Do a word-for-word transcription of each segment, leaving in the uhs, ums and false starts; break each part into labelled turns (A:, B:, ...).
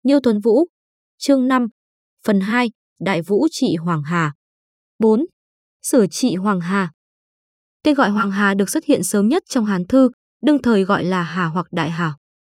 A: Nhiêu Tuấn Vũ. Chương năm. Phần hai. Đại Vũ trị Hoàng Hà. bốn. Sửa trị Hoàng Hà. Tên gọi Hoàng Hà được xuất hiện sớm nhất trong Hán thư, đương thời gọi là Hà hoặc Đại Hà.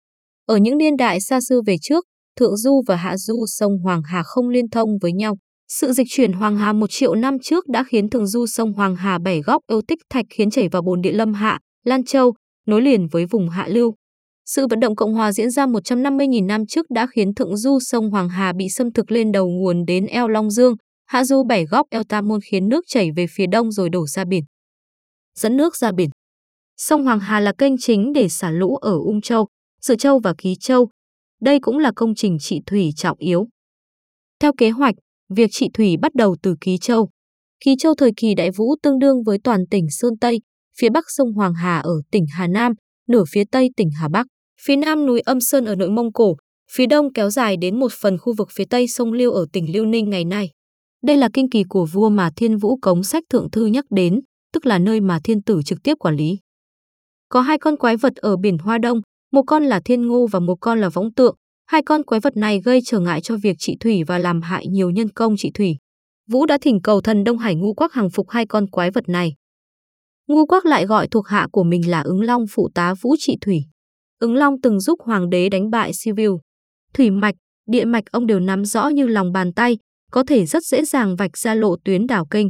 A: Ở những niên đại xa xưa về trước, thượng du và hạ du sông Hoàng Hà không liên thông với nhau. Sự dịch chuyển Hoàng Hà một triệu năm trước đã khiến thượng du sông Hoàng Hà bảy góc Êu Tích Thạch khiến chảy vào bồn địa Lâm Hạ, Lan Châu, nối liền với vùng hạ lưu. Sự vận động Cộng hòa diễn ra một trăm năm mươi nghìn năm trước đã khiến thượng du sông Hoàng Hà bị xâm thực lên đầu nguồn đến eo Long Dương, hạ du bảy góc eo Tam Môn khiến nước chảy về phía đông rồi đổ ra biển. Dẫn nước ra biển. Sông Hoàng Hà là kênh chính để xả lũ ở Ung Châu, Dự Châu và Ký Châu. Đây cũng là công trình trị thủy trọng yếu. Theo kế hoạch, việc trị thủy bắt đầu từ Ký Châu. Ký Châu thời kỳ Đại Vũ tương đương với toàn tỉnh Sơn Tây, phía bắc sông Hoàng Hà ở tỉnh Hà Nam, nửa phía tây tỉnh Hà Bắc, phía nam núi Âm Sơn ở nội Mông Cổ, phía đông kéo dài đến một phần khu vực phía tây sông Liêu ở tỉnh Liêu Ninh ngày nay. Đây là kinh kỳ của vua mà Thiên Vũ Cống Sách Thượng Thư nhắc đến, tức là nơi mà thiên tử trực tiếp quản lý. Có hai con quái vật ở biển Hoa Đông, một con là Thiên Ngô và một con là Võng Tượng. Hai con quái vật này gây trở ngại cho việc trị thủy và làm hại nhiều nhân công trị thủy. Vũ đã thỉnh cầu thần Đông Hải Ngu Quắc hàng phục hai con quái vật này. Ngu Quắc lại gọi thuộc hạ của mình là Ứng Long phụ tá Vũ trị thủy. Ứng Long từng giúp hoàng đế đánh bại Sibiu. Thủy mạch, địa mạch ông đều nắm rõ như lòng bàn tay, có thể rất dễ dàng vạch ra lộ tuyến đảo kênh.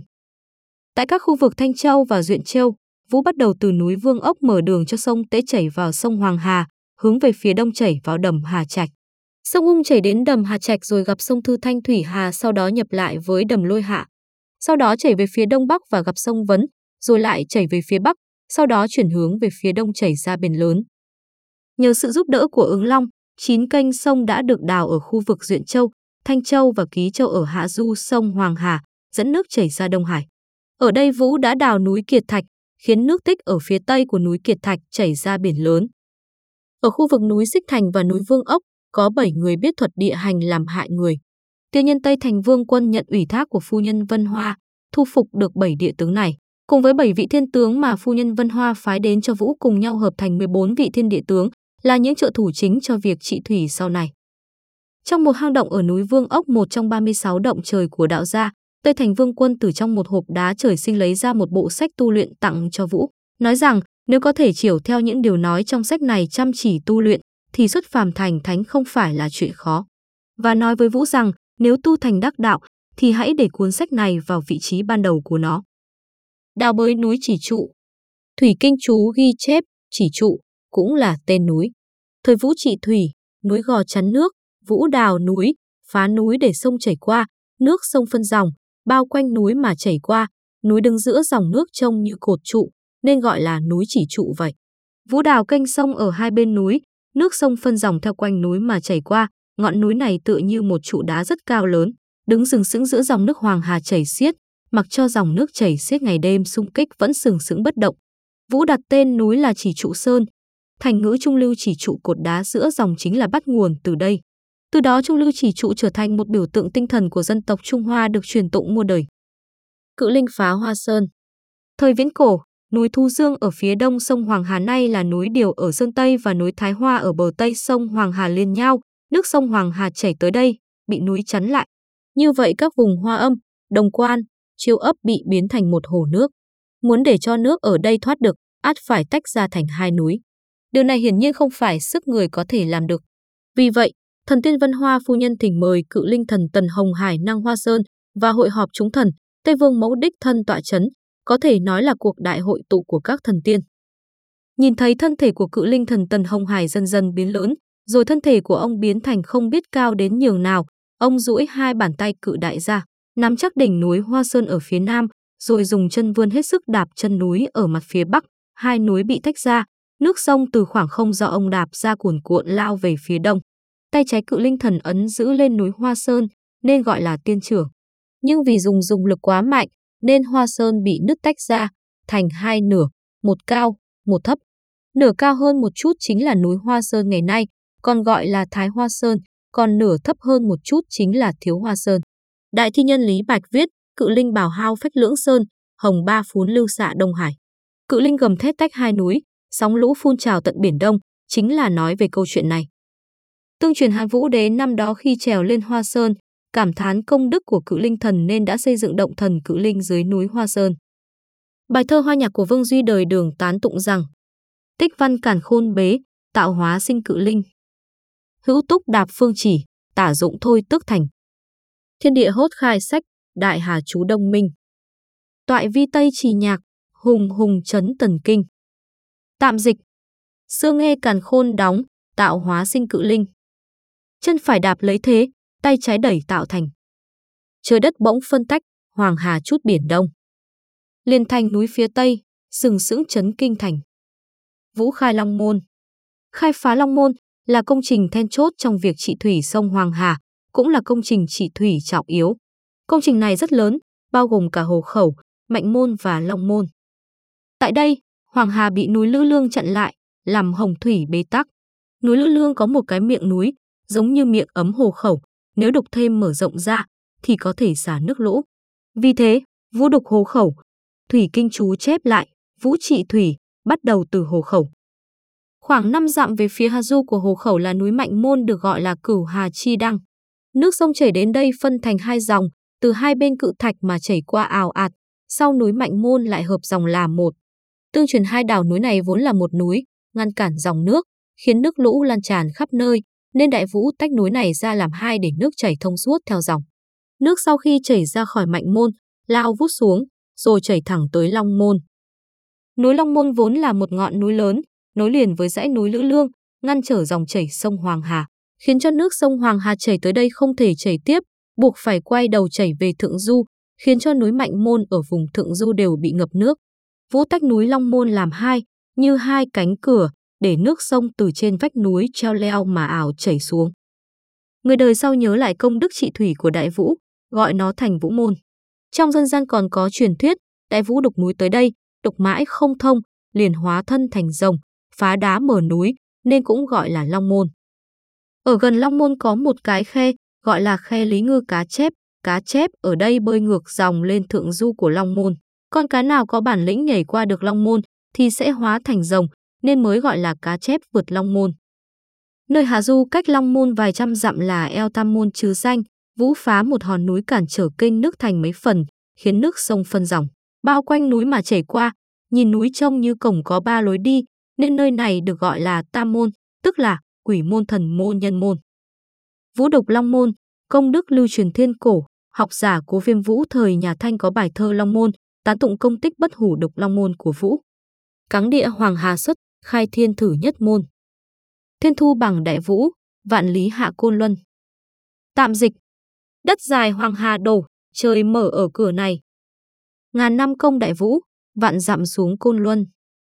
A: Tại các khu vực Thanh Châu và Duyện Châu, Vũ bắt đầu từ núi Vương Ốc mở đường cho sông Tế chảy vào sông Hoàng Hà, hướng về phía đông chảy vào đầm Hà Trạch. Sông Ung chảy đến đầm Hà Trạch rồi gặp sông Thư Thanh Thủy Hà, sau đó nhập lại với đầm Lôi Hạ. Sau đó chảy về phía đông bắc và gặp sông Vấn, rồi lại chảy về phía bắc, sau đó chuyển hướng về phía đông chảy ra biển lớn. Nhờ sự giúp đỡ của Ứng Long, chín kênh sông đã được đào ở khu vực Duyện Châu, Thanh Châu và Ký Châu ở hạ du sông Hoàng Hà, dẫn nước chảy ra Đông Hải. Ở đây Vũ đã đào núi Kiệt Thạch, khiến nước tích ở phía tây của núi Kiệt Thạch chảy ra biển lớn. Ở khu vực núi Xích Thành và núi Vương Ốc, có bảy người biết thuật địa hành làm hại người. Tiên nhân Tây Thành Vương Quân nhận ủy thác của phu nhân Vân Hoa, thu phục được bảy địa tướng này, cùng với bảy vị thiên tướng mà phu nhân Vân Hoa phái đến cho Vũ cùng nhau hợp thành mười bốn vị thiên địa tướng, là những trợ thủ chính cho việc trị thủy sau này. Trong một hang động ở núi Vương Ốc, một trong ba mươi sáu động trời của đạo gia, Tây Thành Vương Quân từ trong một hộp đá trời sinh lấy ra một bộ sách tu luyện tặng cho Vũ, nói rằng nếu có thể chiều theo những điều nói trong sách này chăm chỉ tu luyện, thì xuất phàm thành thánh không phải là chuyện khó. Và nói với Vũ rằng nếu tu thành đắc đạo, thì hãy để cuốn sách này vào vị trí ban đầu của nó. Đào bới núi Chỉ Trụ. Thủy Kinh Chú ghi chép Chỉ Trụ cũng là tên núi. Thời Vũ trị thủy, núi Gò chắn nước, Vũ đào núi, phá núi để sông chảy qua, nước sông phân dòng, bao quanh núi mà chảy qua, núi đứng giữa dòng nước trông như cột trụ, nên gọi là núi Chỉ Trụ vậy. Vũ đào kênh sông ở hai bên núi, nước sông phân dòng theo quanh núi mà chảy qua, ngọn núi này tựa như một trụ đá rất cao lớn, đứng sừng sững giữa dòng nước Hoàng Hà chảy xiết, mặc cho dòng nước chảy xiết ngày đêm xung kích vẫn sừng sững bất động. Vũ đặt tên núi là Chỉ Trụ Sơn. Thành ngữ trung lưu chỉ trụ cột đá giữa dòng chính là bắt nguồn từ đây. Từ đó trung lưu chỉ trụ trở thành một biểu tượng tinh thần của dân tộc Trung Hoa được truyền tụng muôn đời. Cự Linh phá Hoa Sơn. Thời viễn cổ, núi Thu Dương ở phía đông sông Hoàng Hà nay là núi Điều ở Sơn Tây và núi Thái Hoa ở bờ tây sông Hoàng Hà liên nhau, nước sông Hoàng Hà chảy tới đây, bị núi chắn lại. Như vậy các vùng Hoa Âm, Đồng Quan, Chiêu Ấp bị biến thành một hồ nước. Muốn để cho nước ở đây thoát được, ắt phải tách ra thành hai núi. Điều này hiển nhiên không phải sức người có thể làm được. Vì vậy, thần tiên Vân Hoa phu nhân thỉnh mời Cự Linh thần Tần Hồng Hải Năng Hoa Sơn và hội họp chúng thần, Tây Vương Mẫu đích thân tọa chấn, có thể nói là cuộc đại hội tụ của các thần tiên. Nhìn thấy thân thể của Cự Linh thần Tần Hồng Hải dần dần biến lớn, rồi thân thể của ông biến thành không biết cao đến nhường nào, ông duỗi hai bàn tay cự đại ra, nắm chắc đỉnh núi Hoa Sơn ở phía nam, rồi dùng chân vươn hết sức đạp chân núi ở mặt phía bắc, hai núi bị tách ra, nước sông từ khoảng không do ông đạp ra cuồn cuộn lao về phía đông. Tay trái Cự Linh thần ấn giữ lên núi Hoa Sơn nên gọi là tiên trưởng. Nhưng vì dùng dùng lực quá mạnh nên Hoa Sơn bị nứt tách ra thành hai nửa, một cao, một thấp. Nửa cao hơn một chút chính là núi Hoa Sơn ngày nay, còn gọi là Thái Hoa Sơn, còn nửa thấp hơn một chút chính là Thiếu Hoa Sơn. Đại thi nhân Lý Bạch viết: Cự Linh bảo hao phách lưỡng sơn, hồng ba phún lưu xạ Đông Hải. Cự Linh gầm thét tách hai núi, sóng lũ phun trào tận biển Đông, chính là nói về câu chuyện này. Tương truyền Hán Vũ Đế năm đó khi trèo lên Hoa Sơn, cảm thán công đức của Cự Linh Thần nên đã xây dựng động thần Cự Linh dưới núi Hoa Sơn. Bài thơ Hoa Nhạc của Vương Duy đời Đường tán tụng rằng: tích văn càn khôn bế, tạo hóa sinh Cự Linh. Hữu túc đạp phương chỉ, tả dụng thôi tức thành. Thiên địa hốt khai sách, đại hà chú đông minh. Toại vi tây trì nhạc, hùng hùng chấn tần kinh. Tạm dịch: xưa nghe càn khôn đóng, tạo hóa sinh Cự Linh. Chân phải đạp lấy thế, tay trái đẩy tạo thành. Trời đất bỗng phân tách, hoàng hà chút biển đông. Liền thành núi phía tây, sừng sững chấn kinh thành. Vũ khai Long Môn. Khai phá Long Môn là công trình then chốt trong việc trị thủy sông Hoàng Hà, cũng là công trình trị thủy trọng yếu. Công trình này rất lớn, bao gồm cả Hồ Khẩu, Mạnh Môn và Long Môn. Tại đây, Hoàng Hà bị núi Lữ Lương chặn lại, làm hồng thủy bế tắc. Núi Lữ Lương có một cái miệng núi, giống như miệng ấm Hồ Khẩu, nếu đục thêm mở rộng ra, thì có thể xả nước lũ. Vì thế, Vũ đục Hồ Khẩu, Thủy Kinh chú chép lại, Vũ trị thủy, bắt đầu từ Hồ Khẩu. Khoảng năm dặm về phía hạ du của Hồ Khẩu là núi Mạnh Môn được gọi là Cửu Hà Chi Đăng. Nước sông chảy đến đây phân thành hai dòng, từ hai bên cự thạch mà chảy qua ào ạt, sau núi Mạnh Môn lại hợp dòng làm một. Tương truyền hai đảo núi này vốn là một núi, ngăn cản dòng nước, khiến nước lũ lan tràn khắp nơi, nên Đại Vũ tách núi này ra làm hai để nước chảy thông suốt theo dòng. Nước sau khi chảy ra khỏi Mạnh Môn, lao vút xuống, rồi chảy thẳng tới Long Môn. Núi Long Môn vốn là một ngọn núi lớn, nối liền với dãy núi Lữ Lương, ngăn trở dòng chảy sông Hoàng Hà, khiến cho nước sông Hoàng Hà chảy tới đây không thể chảy tiếp, buộc phải quay đầu chảy về thượng du, khiến cho núi Mạnh Môn ở vùng thượng du đều bị ngập nước. Vũ tách núi Long Môn làm hai, như hai cánh cửa, để nước sông từ trên vách núi treo leo mà ảo chảy xuống. Người đời sau nhớ lại công đức trị thủy của Đại Vũ, gọi nó thành Vũ Môn. Trong dân gian còn có truyền thuyết, Đại Vũ đục núi tới đây, đục mãi không thông, liền hóa thân thành rồng, phá đá mở núi, nên cũng gọi là Long Môn. Ở gần Long Môn có một cái khe, gọi là khe Lý Ngư cá chép. Cá chép ở đây bơi ngược dòng lên thượng du của Long Môn. Con cá nào có bản lĩnh nhảy qua được Long Môn thì sẽ hóa thành rồng, nên mới gọi là cá chép vượt Long Môn. Nơi hạ du cách Long Môn vài trăm dặm là eo Tam Môn Trứ Danh. Vũ phá một hòn núi cản trở kênh nước thành mấy phần, khiến nước sông phân dòng, bao quanh núi mà chảy qua. Nhìn núi trông như cổng có ba lối đi, nên nơi này được gọi là Tam Môn, tức là Quỷ Môn, Thần Môn, Nhân Môn. Vũ đục Long Môn, công đức lưu truyền thiên cổ. Học giả Cố Viêm Vũ thời nhà Thanh có bài thơ Long Môn, tán tụng công tích bất hủ đục Long Môn của Vũ. Cáng địa Hoàng Hà xuất, khai thiên thử nhất môn. Thiên thu bằng Đại Vũ, vạn lý hạ Côn Luân. Tạm dịch: đất dài Hoàng Hà đổ, trời mở ở cửa này. Ngàn năm công Đại Vũ, vạn dặm xuống Côn Luân.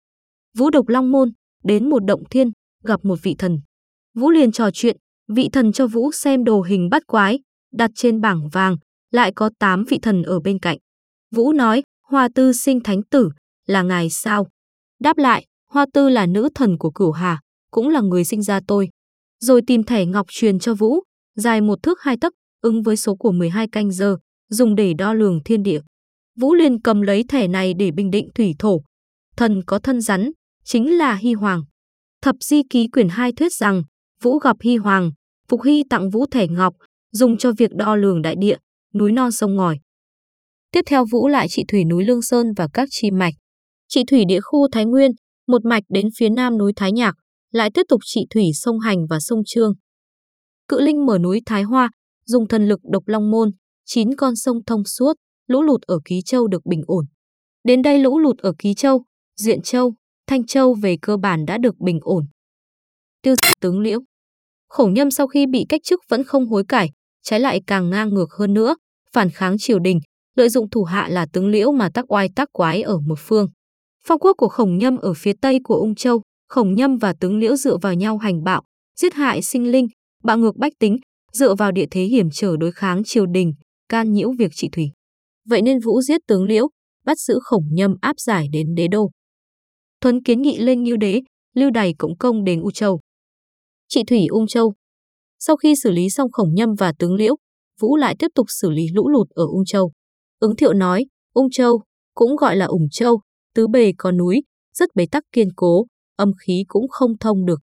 A: Vũ đục Long Môn, đến một động thiên, gặp một vị thần. Vũ liền trò chuyện, vị thần cho Vũ xem đồ hình bát quái, đặt trên bảng vàng, lại có tám vị thần ở bên cạnh. Vũ nói, Hoa Tư sinh thánh tử, là ngài sao? Đáp lại, Hoa Tư là nữ thần của Cửu Hà, cũng là người sinh ra tôi. Rồi tìm thẻ ngọc truyền cho Vũ, dài một thước hai tấc, ứng với số của mười hai canh giờ, dùng để đo lường thiên địa. Vũ liền cầm lấy thẻ này để bình định thủy thổ. Thần có thân rắn, chính là Hy Hoàng. Thập Di Ký quyển hai thuyết rằng, Vũ gặp Hy Hoàng, Phục Hy tặng Vũ thẻ ngọc, dùng cho việc đo lường đại địa, núi non sông ngòi. Tiếp theo Vũ lại trị thủy núi Lương Sơn và các chi mạch. Trị thủy địa khu Thái Nguyên, một mạch đến phía nam núi Thái Nhạc, lại tiếp tục trị thủy sông Hành và sông Trương. Cự Linh mở núi Thái Hoa, dùng thần lực độc Long Môn, chín con sông thông suốt, lũ lụt ở Ký Châu được bình ổn. Đến đây lũ lụt ở Ký Châu, Diện Châu, Thanh Châu về cơ bản đã được bình ổn. Tiêu diệt tướng Liễu. Khổng Nhâm sau khi bị cách chức vẫn không hối cải, trái lại càng ngang ngược hơn nữa, phản kháng triều đình, lợi dụng thủ hạ là tướng Liễu mà tác oai tác quái ở một phương. Phong quốc của Khổng Nhâm ở phía tây của Ung Châu, Khổng Nhâm và tướng Liễu dựa vào nhau hành bạo, giết hại sinh linh, bạo ngược bách tính, dựa vào địa thế hiểm trở đối kháng triều đình, can nhiễu việc trị thủy. Vậy nên Vũ giết tướng Liễu, bắt giữ Khổng Nhâm áp giải đến đế đô. Thuấn kiến nghị lên Ngưu Đế, lưu đày cộng công đến U Châu. Trị thủy Ung Châu. Sau khi xử lý xong Khổng Nhâm và tướng Liễu, Vũ lại tiếp tục xử lý lũ lụt ở Ung Châu. Ứng Thiệu nói, Ung Châu, cũng gọi là Ủng Châu, tứ bề có núi, rất bế tắc kiên cố, âm khí cũng không thông được.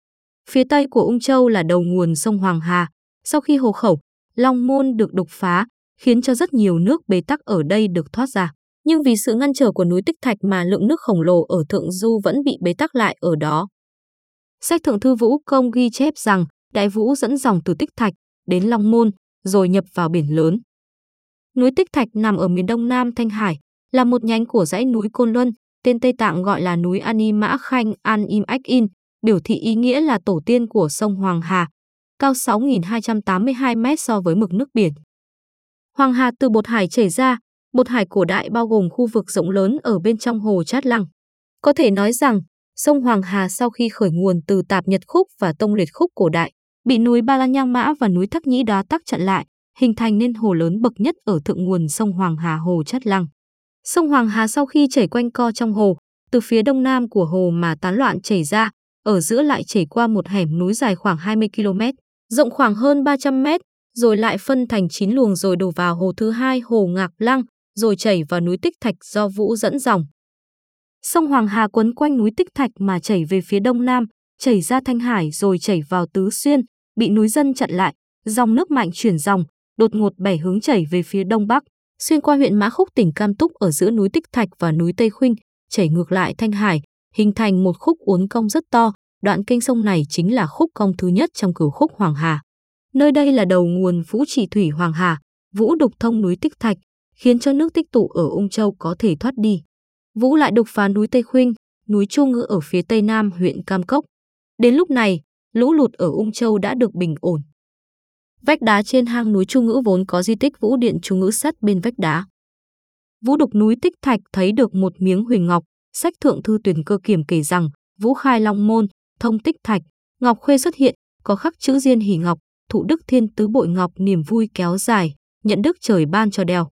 A: Phía tây của Ung Châu là đầu nguồn sông Hoàng Hà. Sau khi Hồ Khẩu, Long Môn được đục phá, khiến cho rất nhiều nước bế tắc ở đây được thoát ra. Nhưng vì sự ngăn trở của núi Tích Thạch mà lượng nước khổng lồ ở thượng du vẫn bị bế tắc lại ở đó. Sách Thượng thư Vũ Công ghi chép rằng Đại Vũ dẫn dòng từ Tích Thạch đến Long Môn, rồi nhập vào biển lớn. Núi Tích Thạch nằm ở miền đông nam Thanh Hải, là một nhánh của dãy núi Côn Luân, tên Tây Tạng gọi là núi Ani Mã Khanh An Im Ách In, biểu thị ý nghĩa là tổ tiên của sông Hoàng Hà, cao sáu nghìn hai trăm tám mươi hai mét so với mực nước biển. Hoàng Hà từ Bột Hải chảy ra, Bột Hải cổ đại bao gồm khu vực rộng lớn ở bên trong hồ Chát Lăng. Có thể nói rằng, sông Hoàng Hà sau khi khởi nguồn từ Tạp Nhật Khúc và Tông Liệt Khúc cổ đại, bị núi Ba La Nhang Mã và núi Thắc Nhĩ Đá Tắc chặn lại, hình thành nên hồ lớn bậc nhất ở thượng nguồn sông Hoàng Hà hồ Chát Lăng. Sông Hoàng Hà sau khi chảy quanh co trong hồ, từ phía đông nam của hồ mà tán loạn chảy ra, ở giữa lại chảy qua một hẻm núi dài khoảng hai mươi ki lô mét, rộng khoảng hơn ba trăm mét, rồi lại phân thành chín luồng rồi đổ vào hồ thứ hai hồ Ngạc Lăng, rồi chảy vào núi Tích Thạch do Vũ dẫn dòng. Sông Hoàng Hà quấn quanh núi Tích Thạch mà chảy về phía đông nam, chảy ra Thanh Hải rồi chảy vào Tứ Xuyên, bị núi dân chặn lại, dòng nước mạnh chuyển dòng, đột ngột bẻ hướng chảy về phía đông bắc, xuyên qua huyện Mã Khúc tỉnh Cam Túc ở giữa núi Tích Thạch và núi Tây Khuynh, chảy ngược lại Thanh Hải, hình thành một khúc uốn cong rất to. Đoạn kênh sông này chính là khúc cong thứ nhất trong cửu khúc Hoàng Hà. Nơi đây là đầu nguồn Vũ Trị Thủy Hoàng Hà, Vũ đục thông núi Tích Thạch, khiến cho nước tích tụ ở Ung Châu có thể thoát đi. Vũ lại đục phá núi Tây Khuynh, núi Chu Ngữ ở phía tây nam huyện Cam Cốc. Đến lúc này, lũ lụt ở Ung Châu đã được bình ổn. Vách đá trên hang núi Chu Ngữ vốn có di tích Vũ Điện Chu Ngữ sắt bên vách đá. Vũ đục núi Tích Thạch thấy được một miếng huỳnh ngọc, sách Thượng thư Tuyển Cơ Kiểm kể rằng Vũ khai Long Môn, thông Tích Thạch, ngọc khuê xuất hiện, có khắc chữ Diên Hỷ Ngọc, thụ đức thiên tứ bội ngọc, niềm vui kéo dài, nhận đức trời ban cho đeo.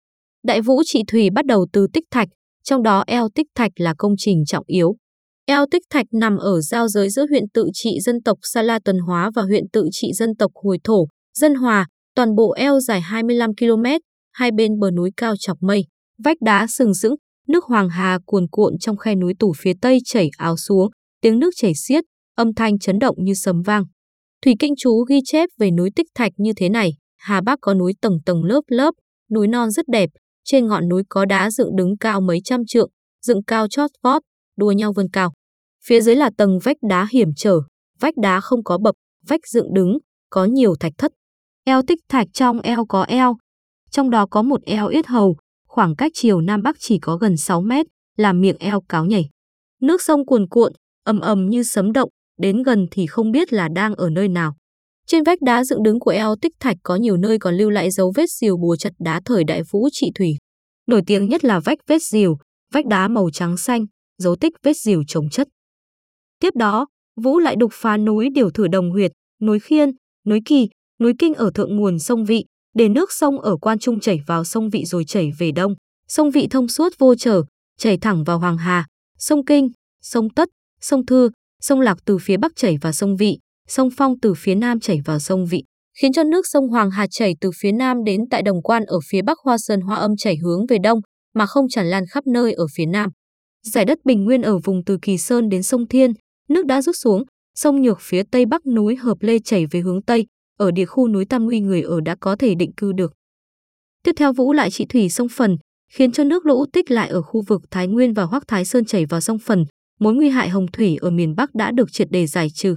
A: Đại Vũ Trị Thủy bắt đầu từ Tích Thạch, trong đó eo Tích Thạch là công trình trọng yếu. Eo Tích Thạch nằm ở giao giới giữa huyện Tự Trị dân tộc Sa La Tuần Hóa và huyện Tự Trị dân tộc Hồi Thổ, Dân Hòa. Toàn bộ eo dài hai mươi lăm ki lô mét, hai bên bờ núi cao chọc mây, vách đá sừng sững, nước Hoàng Hà cuồn cuộn trong khe núi tủ phía tây chảy ào xuống, tiếng nước chảy xiết, âm thanh chấn động như sấm vang. Thủy Kinh Chú ghi chép về núi Tích Thạch như thế này: Hà Bắc có núi tầng tầng lớp lớp, núi non rất đẹp, trên ngọn núi có đá dựng đứng cao mấy trăm trượng, dựng cao chót vót, đua nhau vươn cao. Phía dưới là tầng vách đá hiểm trở, vách đá không có bậc, vách dựng đứng, có nhiều thạch thất. Eo Tích Thạch trong eo có eo, trong đó có một eo yết hầu, khoảng cách chiều nam bắc chỉ có gần sáu mét, làm miệng eo cáo nhảy. Nước sông cuồn cuộn, ầm ầm như sấm động, đến gần thì không biết là đang ở nơi nào. Trên vách đá dựng đứng của eo Tích Thạch có nhiều nơi còn lưu lại dấu vết rìu bùa chật đá thời Đại Vũ Trị Thủy. Nổi tiếng nhất là vách vết rìu, vách đá màu trắng xanh, dấu tích vết rìu chồng chất. Tiếp đó, Vũ lại đục phá núi Điều Thử Đồng Huyệt, núi Khiên, núi Kỳ, núi Kinh ở thượng nguồn sông Vị, để nước sông ở Quan Trung chảy vào sông Vị rồi chảy về đông. Sông Vị thông suốt vô trở, chảy thẳng vào Hoàng Hà. Sông Kinh, sông Tất, sông Thư, sông Lạc từ phía bắc chảy vào sông Vị, sông Phong từ phía nam chảy vào sông Vị, khiến cho nước sông Hoàng Hà chảy từ phía nam đến tại Đồng Quan ở phía bắc Hoa Sơn Hoa Âm chảy hướng về đông, mà không tràn lan khắp nơi ở phía nam. Giải đất bình nguyên ở vùng từ Kỳ Sơn đến sông Thiên, nước đã rút xuống, sông Nhược phía tây bắc núi Hợp Lê chảy về hướng tây, ở địa khu núi Tam Nguy người ở đã có thể định cư được. Tiếp theo Vũ lại trị thủy sông Phần, khiến cho nước lũ tích lại ở khu vực Thái Nguyên và Hoắc Thái Sơn chảy vào sông Phần, mối nguy hại hồng thủy ở miền Bắc đã được triệt để giải trừ.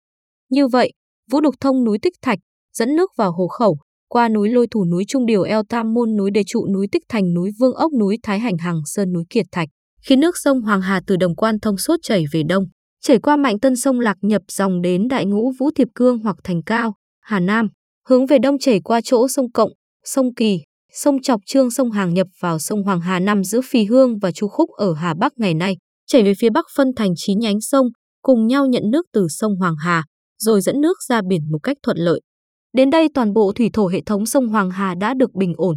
A: Như vậy, Vũ đục thông núi Tích Thạch, dẫn nước vào Hồ Khẩu, qua núi Lôi Thủ, núi Trung Điều, eo Tam Môn, núi Đề Trụ, núi Tích Thành, núi Vương Ốc, núi Thái Hành, Hằng Sơn, núi Kiệt Thạch, khiến nước sông Hoàng Hà từ Đồng Quan thông suốt chảy về đông, chảy qua Mạnh Tân, sông Lạc nhập dòng đến Đại Ngũ, Vũ Thiệp Cương hoặc Thành Cao, Hà Nam, hướng về đông chảy qua chỗ sông Cộng, sông Kỳ, sông Chọc Trương, sông Hàng nhập vào sông Hoàng Hà nằm giữa Phì Hương và Chu Khúc ở Hà Bắc ngày nay, chảy về phía bắc phân thành chín nhánh sông, cùng nhau nhận nước từ sông Hoàng Hà, rồi dẫn nước ra biển một cách thuận lợi. Đến đây toàn bộ thủy thổ hệ thống sông Hoàng Hà đã được bình ổn.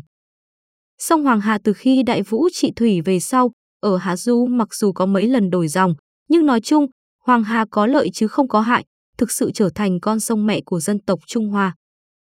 A: Sông Hoàng Hà từ khi Đại Vũ trị thủy về sau, ở Hạ Du mặc dù có mấy lần đổi dòng, nhưng nói chung, Hoàng Hà có lợi chứ không có hại, thực sự trở thành con sông mẹ của dân tộc Trung Hoa.